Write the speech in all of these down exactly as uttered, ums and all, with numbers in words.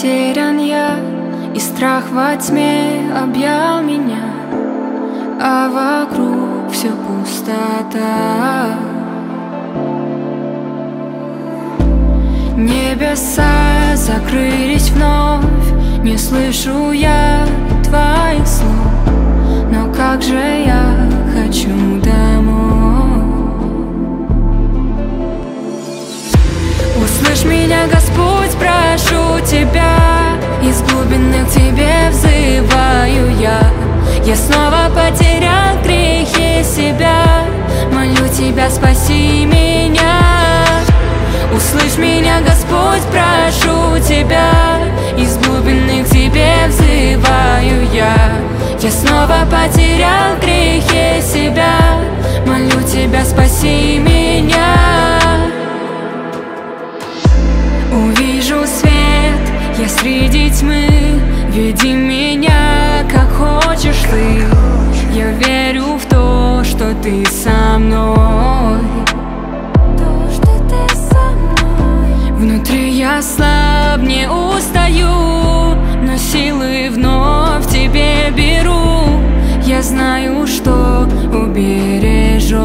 потерян я, и страх во тьме объял меня, а вокруг все пустота. Небеса закрылись вновь, не слышу я твоих слов, но как же я хочу домой. Услышь меня, Господь, прошу Тебя, из глубины к Тебе взываю я. Я снова потерял в грехе себя, молю Тебя, спаси меня. Услышь меня, Господь, прошу Тебя, из глубины к Тебе взываю я. Я снова потерял в грехе себя, молю Тебя, спаси меня. Увижу свет я среди тьмы, веди меня, как хочешь Ты. Я верю в то, что Ты со мной. Внутри я слаб, не устаю, но силы вновь Тебе беру. Я знаю, что убережешь.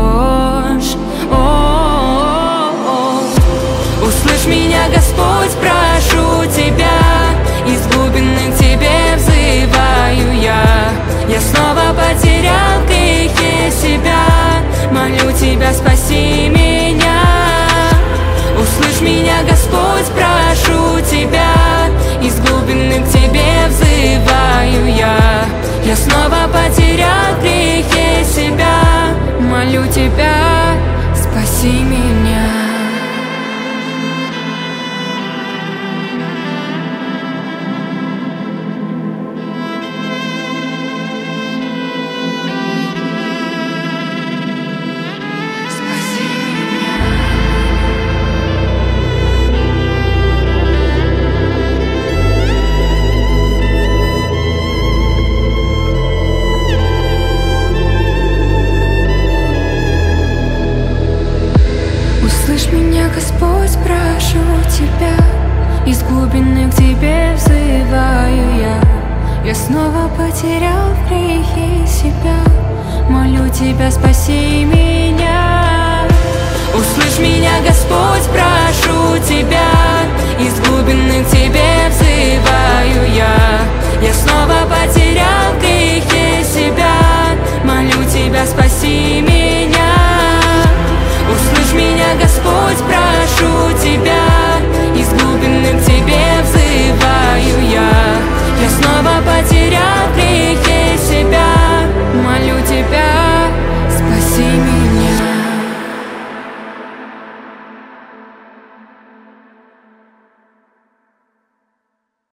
О-о-о-о. Услышь меня, Господь, прошу Тебя, из глубины к Тебе взываю я. Я снова потерял в грехе себя, молю Тебя, спаси меня. Услышь меня, Господь, прошу Тебя, из глубины к Тебе взываю я. Я снова потерял в грехе себя, молю Тебя, спаси меня. Услышь меня, Господь, прошу Тебя, из глубины к Тебе взываю я. Я снова потерял в грехе себя, молю Тебя, спаси меня. Услышь меня, Господь, прошу Тебя, из глубины к Тебе взываю я. Я снова